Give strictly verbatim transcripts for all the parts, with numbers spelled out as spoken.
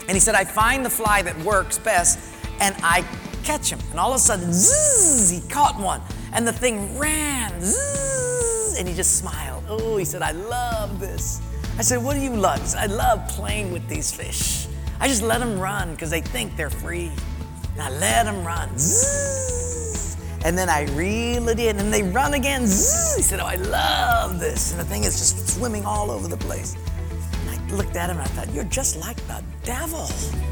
And he said, I find the fly that works best and I catch him. And all of a sudden, zzz, he caught one. And the thing ran, zzz, and he just smiled. Oh, he said, I love this. I said, what do you love? He said, I love playing with these fish. I just let them run because they think they're free. And I let them run, zzz, and then I reel it in and they run again, zzz. He said, oh, I love this. And the thing is just swimming all over the place. And I looked at him and I thought, you're just like the devil.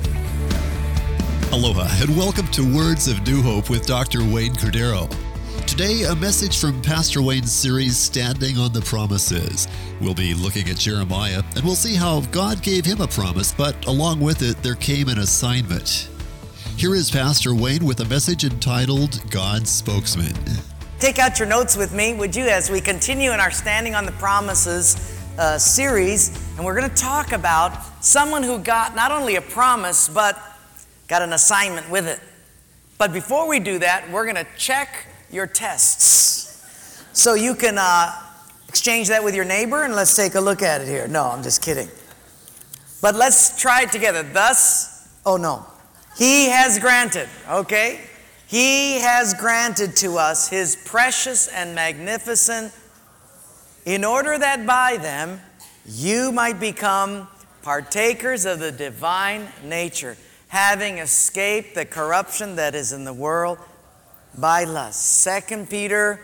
Aloha and welcome to Words of New Hope with Doctor Wayne Cordeiro. Today, a message from Pastor Wayne's series, Standing on the Promises. We'll be looking at Jeremiah, and we'll see how God gave him a promise, but along with it, there came an assignment. Here is Pastor Wayne with a message entitled, God's Spokesman. Take out your notes with me, would you, as we continue in our Standing on the Promises uh, series, and we're going to talk about someone who got not only a promise, but got an assignment with it. But before we do that, we're going to check your tests. So you can uh, exchange that with your neighbor, and let's take a look at it here. No, I'm just kidding. But let's try it together. Thus, oh no. He has granted, okay? He has granted to us His precious and magnificent, in order that by them you might become partakers of the divine nature, having escaped the corruption that is in the world by lust. Second Peter.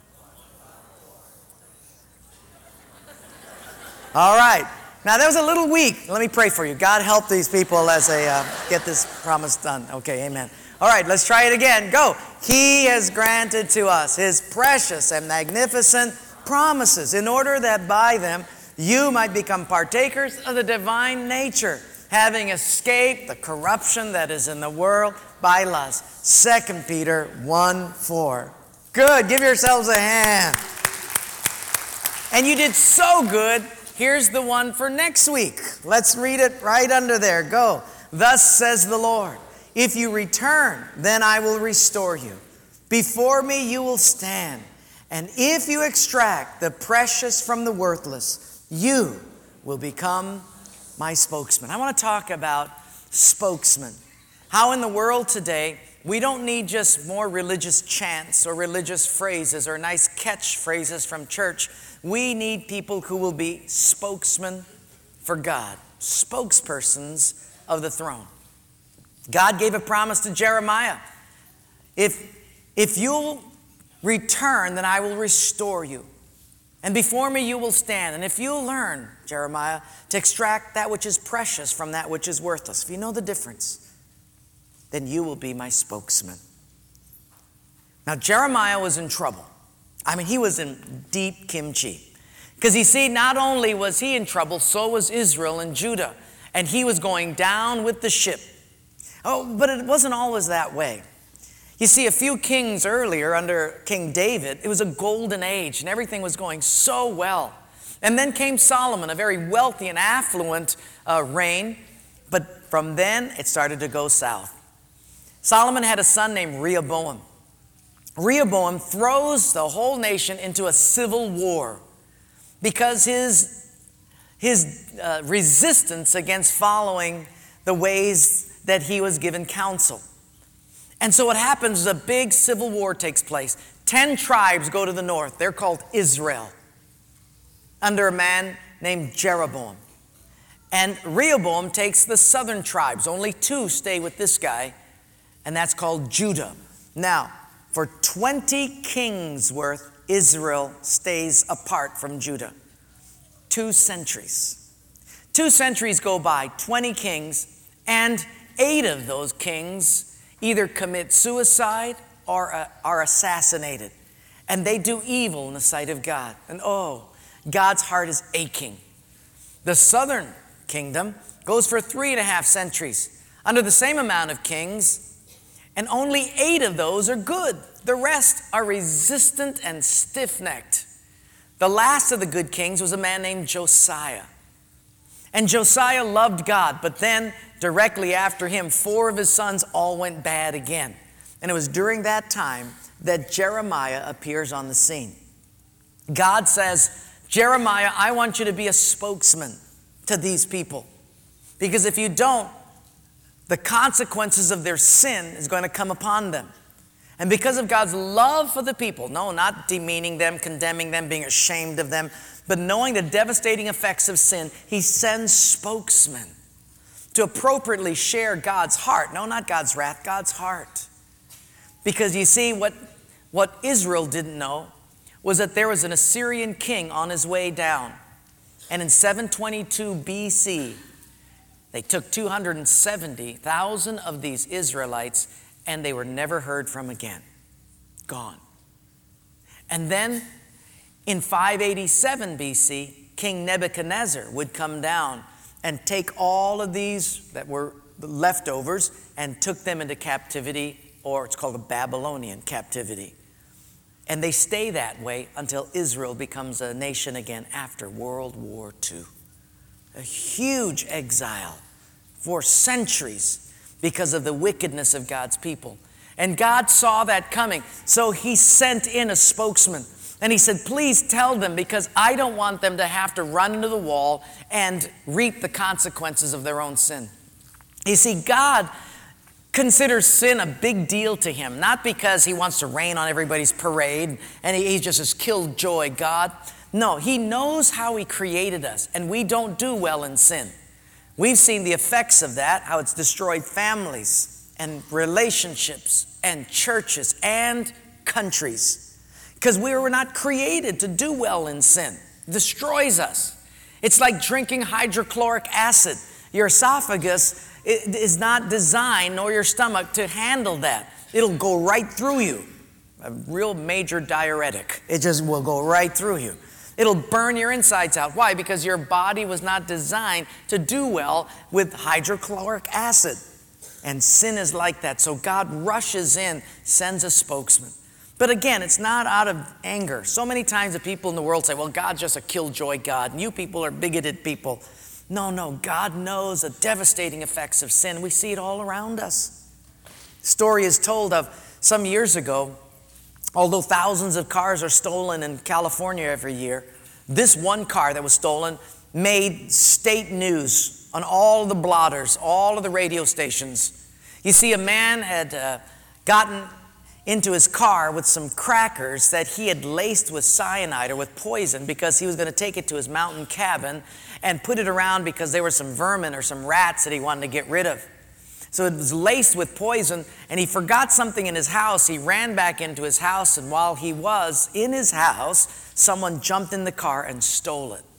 All right. Now that was a little weak. Let me pray for you. God help these people as they uh, get this promise done. Okay, amen. All right, let's try it again. Go. He has granted to us His precious and magnificent promises, in order that by them you might become partakers of the divine nature, having escaped the corruption that is in the world by lust. Second Peter one four. Good. Give yourselves a hand. And you did so good. Here's the one for next week. Let's read it right under there. Go. Thus says the Lord, if you return, then I will restore you. Before me you will stand. And if you extract the precious from the worthless, you will become my spokesman. I want to talk about spokesman. How in the world today, we don't need just more religious chants or religious phrases or nice catchphrases from church. We need people who will be spokesmen for God, spokespersons of the throne. God gave a promise to Jeremiah. If, if you'll return, then I will restore you. And before me you will stand. And if you'll learn, Jeremiah, to extract that which is precious from that which is worthless, if you know the difference, then you will be my spokesman. Now, Jeremiah was in trouble. I mean, he was in deep kimchi. Because you see, not only was he in trouble, so was Israel and Judah. And he was going down with the ship. Oh, but it wasn't always that way. You see, a few kings earlier, under King David, it was a golden age, and everything was going so well. And then came Solomon, a very wealthy and affluent uh, reign. But from then, it started to go south. Solomon had a son named Rehoboam. Rehoboam throws the whole nation into a civil war because his, his uh, resistance against following the ways that he was given counsel. And so what happens is a big civil war takes place. Ten tribes go to the north. They're called Israel, under a man named Jeroboam. And Rehoboam takes the southern tribes. Only two stay with this guy, and that's called Judah. Now, for twenty kings worth, Israel stays apart from Judah. Two centuries. Two centuries go by, twenty kings, and eight of those kings either commit suicide or uh, are assassinated. And they do evil in the sight of God. And oh, God's heart is aching. The southern kingdom goes for three and a half centuries under the same amount of kings, and only eight of those are good. The rest are resistant and stiff-necked. The last of the good kings was a man named Josiah. And Josiah loved God, but then directly after him, four of his sons all went bad again. And it was during that time that Jeremiah appears on the scene. God says, Jeremiah, I want you to be a spokesman to these people. Because if you don't, the consequences of their sin is going to come upon them. And because of God's love for the people, no, not demeaning them, condemning them, being ashamed of them, but knowing the devastating effects of sin, he sends spokesmen to appropriately share God's heart. No, not God's wrath, God's heart. Because you see, what, what Israel didn't know was that there was an Assyrian king on his way down. And in seven twenty-two B C, they took two hundred seventy thousand of these Israelites, and they were never heard from again. Gone. And then in five eighty-seven B C, King Nebuchadnezzar would come down and take all of these that were the leftovers and took them into captivity, or it's called a Babylonian captivity. And they stay that way until Israel becomes a nation again after World War Two. A huge exile for centuries because of the wickedness of God's people. And God saw that coming, so he sent in a spokesman. And he said, please tell them, because I don't want them to have to run into the wall and reap the consequences of their own sin. You see, God considers sin a big deal to him, not because he wants to rain on everybody's parade and he, he's just this killjoy God. No, he knows how he created us, and we don't do well in sin. We've seen the effects of that, how it's destroyed families and relationships and churches and countries. Because we were not created to do well in sin. It destroys us. It's like drinking hydrochloric acid. Your esophagus is not designed, nor your stomach, to handle that. It'll go right through you. A real major diuretic. It just will go right through you. It'll burn your insides out. Why? Because your body was not designed to do well with hydrochloric acid. And sin is like that. So God rushes in, sends a spokesman. But again, it's not out of anger. So many times the people in the world say, well, God's just a killjoy God, and you people are bigoted people. No, no, God knows the devastating effects of sin. We see it all around us. Story is told of some years ago, although thousands of cars are stolen in California every year, this one car that was stolen made state news on all of the blotters, all of the radio stations. You see, a man had uh, gotten into his car with some crackers that he had laced with cyanide or with poison, because he was going to take it to his mountain cabin and put it around because there were some vermin or some rats that he wanted to get rid of. So it was laced with poison, and he forgot something in his house. He ran back into his house, and while he was in his house, someone jumped in the car and stole it.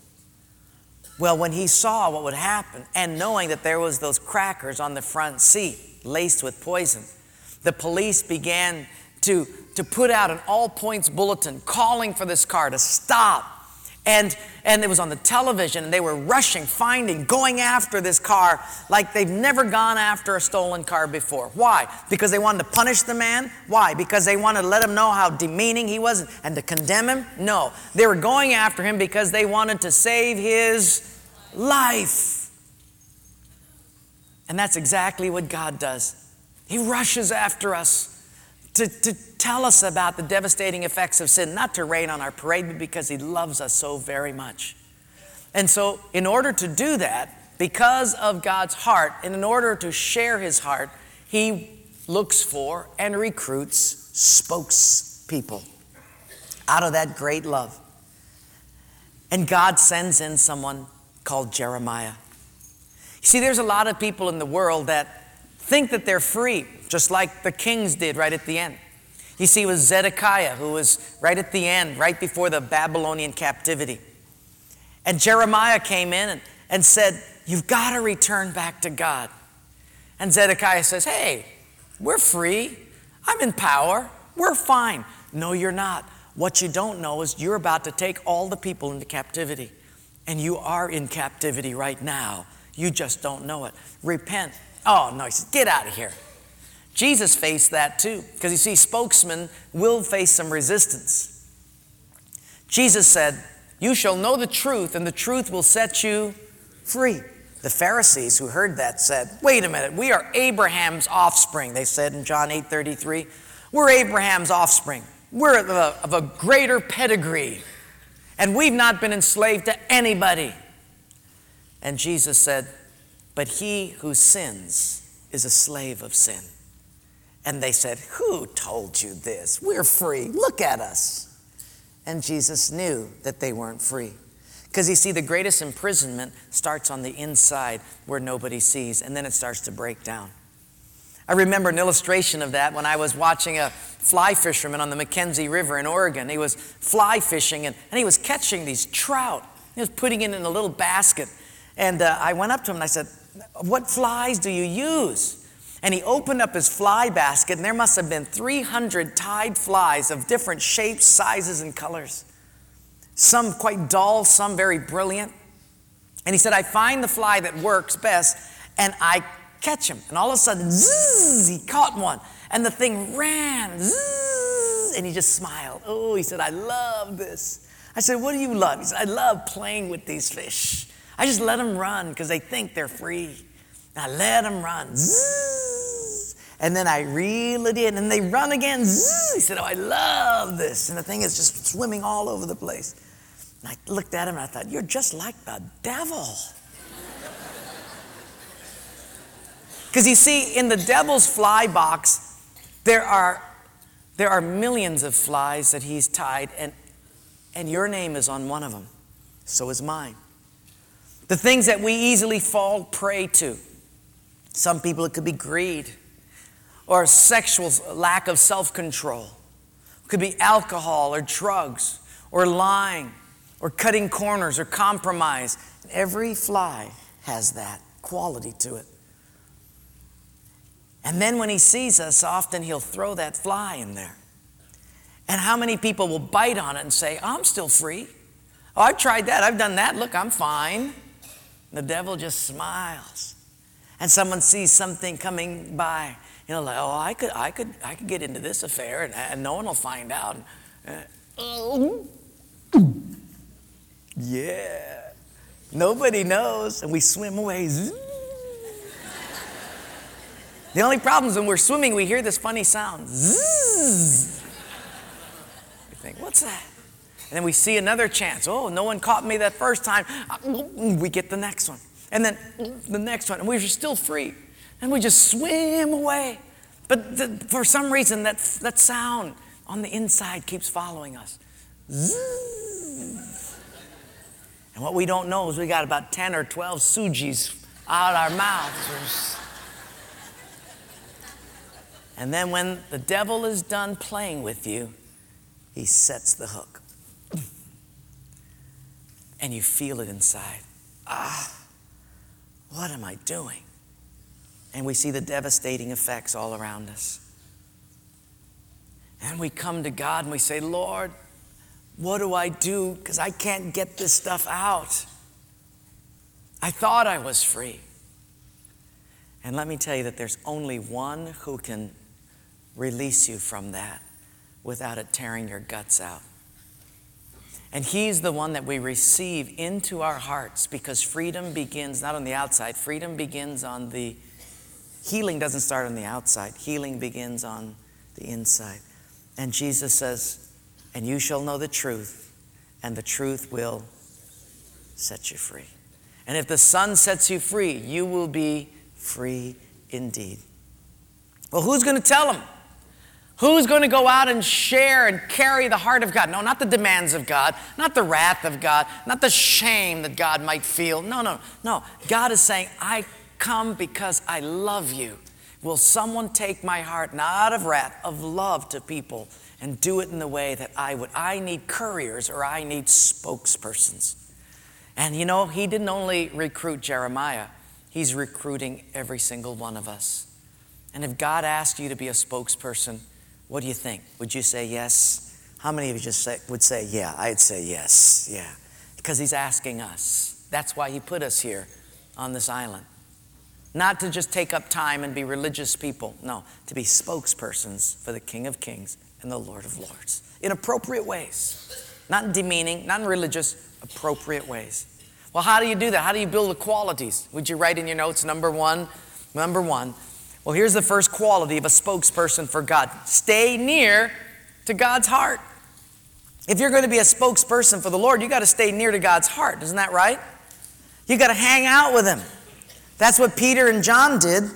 Well, when he saw what would happen, and knowing that there was those crackers on the front seat laced with poison, the police began to, to put out an all-points bulletin calling for this car to stop. And, and it was on the television, and they were rushing, finding, going after this car like they've never gone after a stolen car before. Why? Because they wanted to punish the man? Why? Because they wanted to let him know how demeaning he was and to condemn him? No. They were going after him because they wanted to save his life. And that's exactly what God does. He rushes after us to, to tell us about the devastating effects of sin, not to rain on our parade, but because he loves us so very much. And so in order to do that, because of God's heart, and in order to share his heart, he looks for and recruits spokespeople out of that great love. And God sends in someone called Jeremiah. You see, there's a lot of people in the world that think that they're free, just like the kings did right at the end. You see, it was Zedekiah who was right at the end, right before the Babylonian captivity. And Jeremiah came in and, and said, you've got to return back to God. And Zedekiah says, hey, we're free. I'm in power. We're fine. No, you're not. What you don't know is you're about to take all the people into captivity. And you are in captivity right now. You just don't know it. Repent. Oh, no, he said, get out of here. Jesus faced that too, because you see, spokesmen will face some resistance. Jesus said, you shall know the truth, and the truth will set you free. The Pharisees who heard that said, wait a minute, we are Abraham's offspring, they said in John eight thirty-three. We're Abraham's offspring. We're of a, of a greater pedigree, and we've not been enslaved to anybody. And Jesus said, but he who sins is a slave of sin. And they said, who told you this? We're free. Look at us. And Jesus knew that they weren't free. Because you see, the greatest imprisonment starts on the inside where nobody sees, and then it starts to break down. I remember an illustration of that when I was watching a fly fisherman on the Mackenzie River in Oregon. He was fly fishing, and, and he was catching these trout. He was putting it in a little basket. And uh, I went up to him and I said, what flies do you use? And he opened up his fly basket, and there must have been three hundred tied flies of different shapes, sizes, and colors. Some quite dull, some very brilliant. And he said, I find the fly that works best, and I catch him. And all of a sudden, zzz, he caught one. And the thing ran, zzz, and he just smiled. Oh, he said, I love this. I said, what do you love? He said, I love playing with these fish. I just let them run because they think they're free. I let them run. Zzz. And then I reel it in, and they run again. Zzz. He said, oh, I love this. And the thing is just swimming all over the place. And I looked at him, and I thought, you're just like the devil. Because you see, in the devil's fly box, there are, there are millions of flies that he's tied, and, and your name is on one of them. So is mine. The things that we easily fall prey to. Some people, it could be greed or sexual lack of self-control. It could be alcohol or drugs or lying or cutting corners or compromise. Every fly has that quality to it. And then when he sees us, often he'll throw that fly in there. And how many people will bite on it and say, I'm still free. Oh, I've tried that. I've done that. Look, I'm fine. The devil just smiles. And someone sees something coming by, you know, like, oh, I could, I could, I could get into this affair, and, and no one will find out. Uh, oh, yeah, nobody knows, and we swim away. The only problem is when we're swimming, we hear this funny sound. Zzz. We think, what's that? And then we see another chance. Oh, no one caught me that first time. We get the next one. And then the next one. And we're still free. And we just swim away. But the, for some reason, that, that sound on the inside keeps following us. Zzz. And what we don't know is we got about ten or twelve sujis out our mouths. And then when the devil is done playing with you, he sets the hook. And you feel it inside. Ah, what am I doing? And we see the devastating effects all around us. And we come to God and we say, Lord, what do I do? Because I can't get this stuff out. I thought I was free. And let me tell you that there's only one who can release you from that without it tearing your guts out. And he's the one that we receive into our hearts, because freedom begins not on the outside. Freedom begins on the, healing doesn't start on the outside. Healing begins on the inside. And Jesus says, and you shall know the truth, and the truth will set you free. And if the Son sets you free, you will be free indeed. Well, who's going to tell them? Who's going to go out and share and carry the heart of God? No, not the demands of God, not the wrath of God, not the shame that God might feel. No, no, no. God is saying, I come because I love you. Will someone take my heart, not of wrath, of love to people, and do it in the way that I would? I need couriers, or I need spokespersons. And you know, he didn't only recruit Jeremiah. He's recruiting every single one of us. And if God asked you to be a spokesperson, what do you think? Would you say yes? How many of you just say, would say, yeah, I'd say yes, yeah. Because he's asking us. That's why he put us here on this island. Not to just take up time and be religious people. No, to be spokespersons for the King of Kings and the Lord of Lords. In appropriate ways. Not in demeaning, not in religious, appropriate ways. Well, how do you do that? How do you build the qualities? Would you write in your notes, number one? Number one. Well, here's the first quality of a spokesperson for God. Stay near to God's heart. If you're going to be a spokesperson for the Lord, you got to stay near to God's heart. Isn't that right? You got to hang out with him. That's what Peter and John did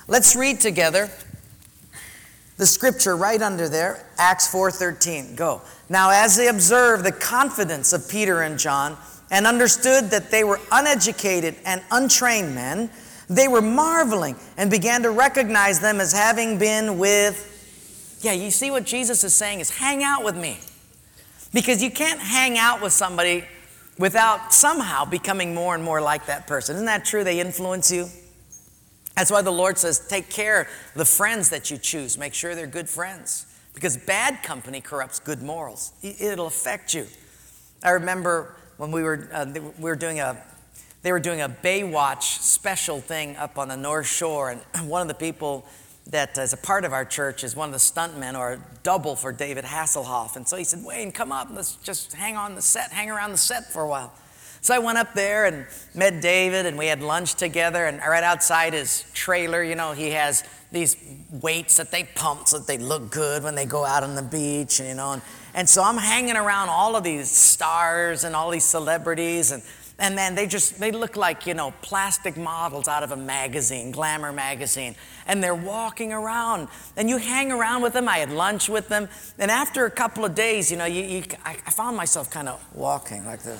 Let's read together the scripture right under there, Acts four thirteen. Go. Now as they observed the confidence of Peter and John and understood that they were uneducated and untrained men, they were marveling and began to recognize them as having been with, yeah, you see what Jesus is saying is hang out with me. Because you can't hang out with somebody without somehow becoming more and more like that person. Isn't that true? They influence you. That's why the Lord says, take care of the friends that you choose. Make sure they're good friends. Because bad company corrupts good morals. It'll affect you. I remember when we were, uh, we were doing a, they were doing a Baywatch special thing up on the North Shore. And one of the people that is a part of our church is one of the stuntmen, or a double for David Hasselhoff. And so he said, Wayne, come up, let's just hang on the set, hang around the set for a while. So I went up there and met David, and we had lunch together, and right outside his trailer, you know, he has these weights that they pump so that they look good when they go out on the beach, you know. And, and so I'm hanging around all of these stars and all these celebrities, and And man, they just, they look like, you know, plastic models out of a magazine, Glamour magazine. And they're walking around. And you hang around with them. I had lunch with them. And after a couple of days, you know, you, you, I, I found myself kind of walking like this.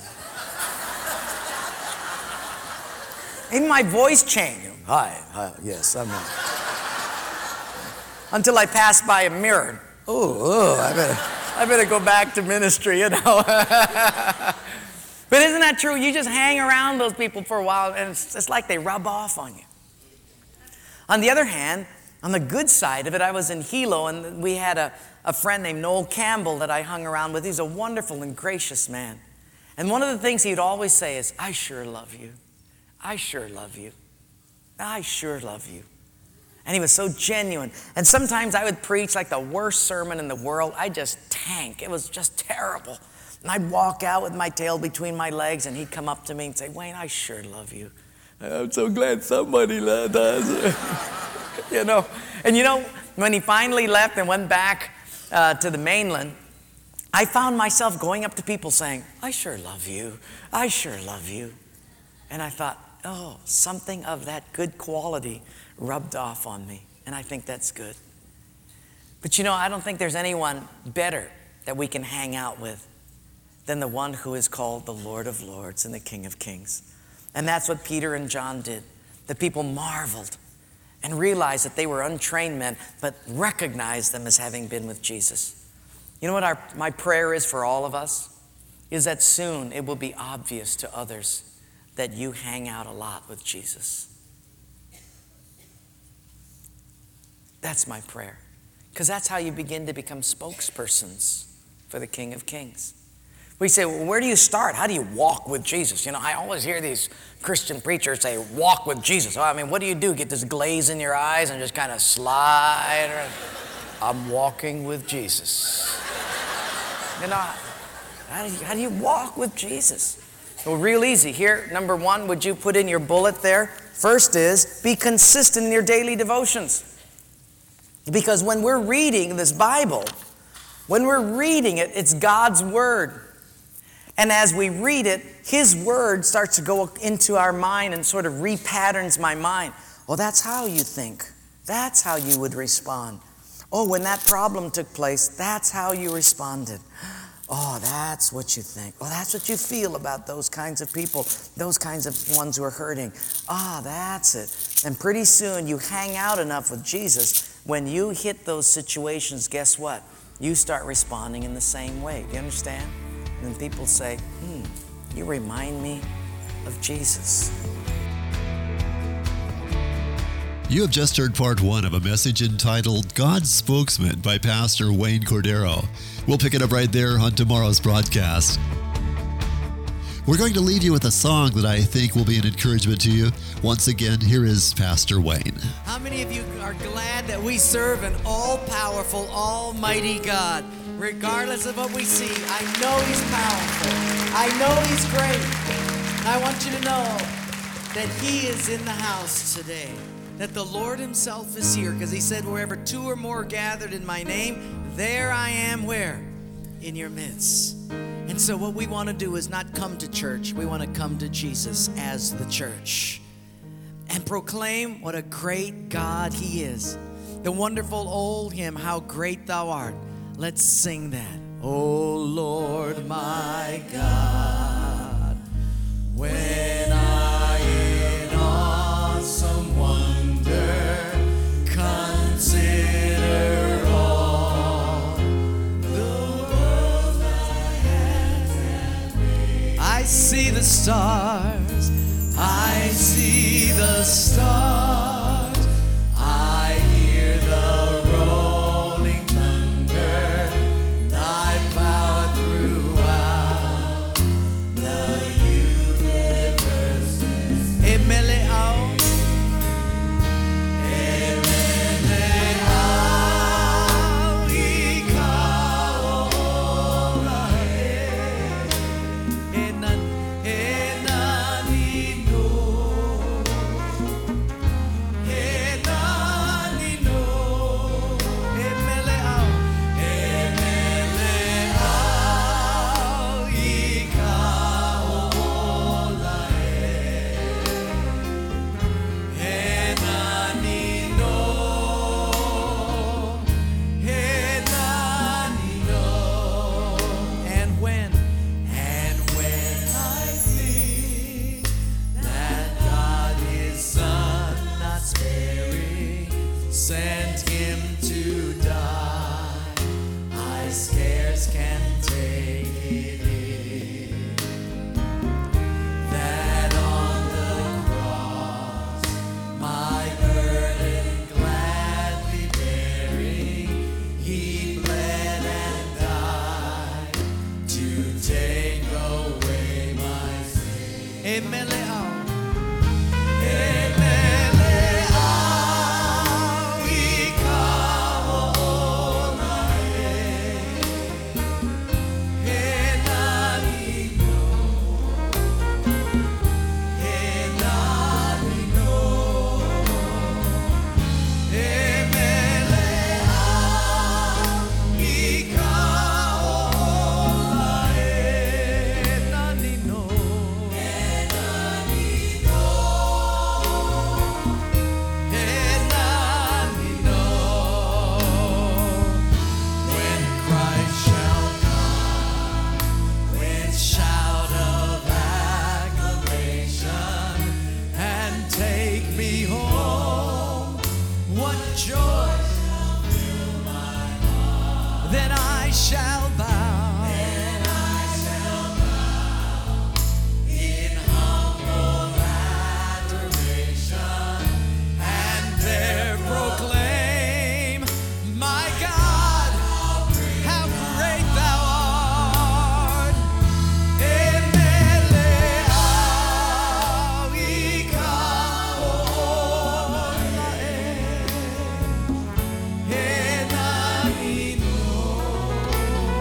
Even my voice changed. Hi, hi, yes, I'm here. Until I passed by a mirror. Oh, I better, I better go back to ministry, you know. But isn't that true? You just hang around those people for a while, and it's, it's like they rub off on you. On the other hand, on the good side of it, I was in Hilo, and we had a, a friend named Noel Campbell that I hung around with. He's a wonderful and gracious man. And one of the things he'd always say is, I sure love you. I sure love you. I sure love you. And he was so genuine. And sometimes I would preach like the worst sermon in the world. I'd just tank. It was just terrible. And I'd walk out with my tail between my legs, and he'd come up to me and say, Wayne, I sure love you. I'm so glad somebody does. You know, and you know, when he finally left and went back uh, to the mainland, I found myself going up to people saying, I sure love you. I sure love you. And I thought, oh, something of that good quality rubbed off on me. And I think that's good. But you know, I don't think there's anyone better that we can hang out with than the one who is called the Lord of Lords and the King of Kings. And that's what Peter and John did. The people marveled and realized that they were untrained men, but recognized them as having been with Jesus. You know what our, my prayer is for all of us? Is that soon it will be obvious to others that you hang out a lot with Jesus. That's my prayer. Because that's how you begin to become spokespersons for the King of Kings. We say, well, where do you start? How do you walk with Jesus? You know, I always hear these Christian preachers say, walk with Jesus. Well, I mean, what do you do? Get this glaze in your eyes and just kind of slide around? I'm walking with Jesus. You know, how do you, how do you walk with Jesus? Well, real easy. Here, number one, would you put in your bullet there? First is, be consistent in your daily devotions. Because when we're reading this Bible, when we're reading it, it's God's Word. And as we read it, His Word starts to go into our mind and sort of repatterns my mind. Well, that's how you think. That's how you would respond. Oh, when that problem took place, that's how you responded. Oh, that's what you think. Oh, that's what you feel about those kinds of people, those kinds of ones who are hurting. Ah, that's it. And pretty soon you hang out enough with Jesus. When you hit those situations, guess what? You start responding in the same way. Do you understand? And people say, hmm, you remind me of Jesus. You have just heard part one of a message entitled God's Spokesman by Pastor Wayne Cordero. We'll pick it up right there on tomorrow's broadcast. We're going to leave you with a song that I think will be an encouragement to you. Once again, here is Pastor Wayne. How many of you are glad that we serve an all-powerful, almighty God? Regardless of what we see, I know He's powerful. I know He's great. And I want you to know that He is in the house today. That the Lord Himself is here, because He said, wherever two or more are gathered in my name, there I am where? In your midst. And so what we want to do is not come to church. We want to come to Jesus as the church. and proclaim what a great God He is. The wonderful old hymn, How Great Thou Art. Let's sing that. Oh Lord my God, when I in awesome wonder consider all the world thy hands have made, I see the stars, I see the stars, I hear the rolling thunder, thy power throughout the universe. Emeleao, Emeleao, ikaw orae, enan, enanino, enanino, Emeleao, Emeleao, ikaw orae, enanino, enanino. And when, and when I think that God His Son, not sparing, sent Him to die, I scarce can take it in, that on the cross my burden gladly bearing, He bled and died to take away my sin. Emeleao, Emeleao, ikaw orae, enanino, enanino, Emeleao, ikaw orae, enanino, enanino, enanino. When Christ shall come with shout of acclamation and take me home, what joy shall fill my heart? Then I shall bow, then I shall bow in humble adoration, and there proclaim, my God, how great Thou art. Emeleao, ikaw orae, enanino,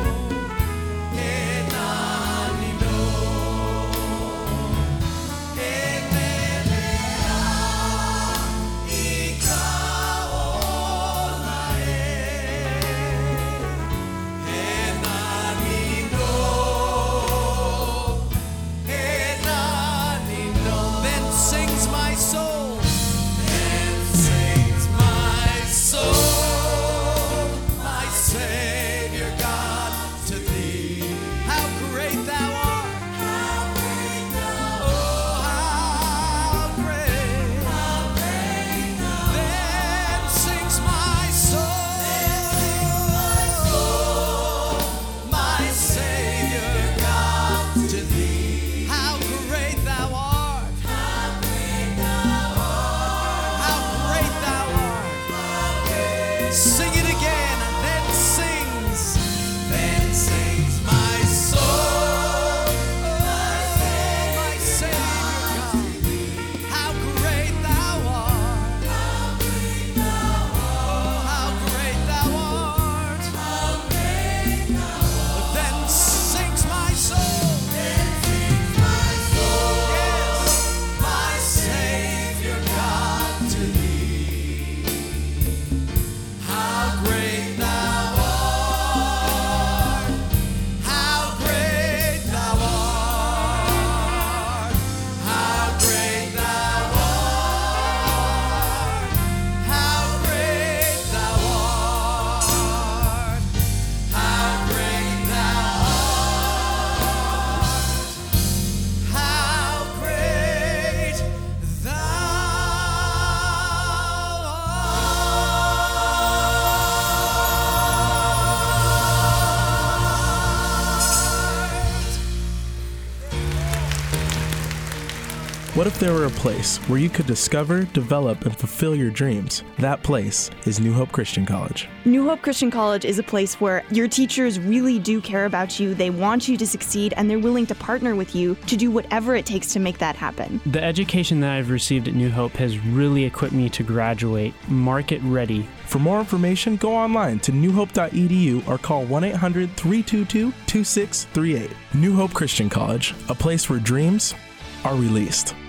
What if there were a place where you could discover, develop, and fulfill your dreams? That place is New Hope Christian College. New Hope Christian College is a place where your teachers really do care about you, they want you to succeed, and they're willing to partner with you to do whatever it takes to make that happen. The education that I've received at New Hope has really equipped me to graduate market ready. For more information, go online to new hope dot e d u or call one eight hundred, three two two, two six three eight. New Hope Christian College, a place where dreams are released.